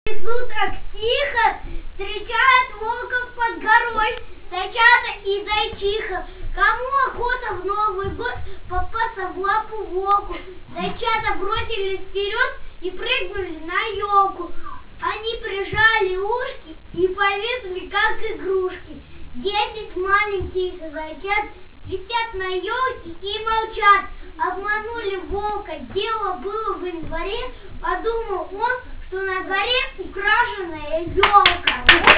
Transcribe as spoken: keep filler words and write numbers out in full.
Лесу так тихо, встречают волков под горой, зайчата и зайчиха. Кому охота в Новый год попасться в лапу волку? Зайчата бросились вперед и прыгнули на елку. Они прижали ушки и повисли, как игрушки. Десять маленьких зайчат висят на елке и молчат. Обманули волка, дело было в январе. Подумал он, что на горе украшенная елка.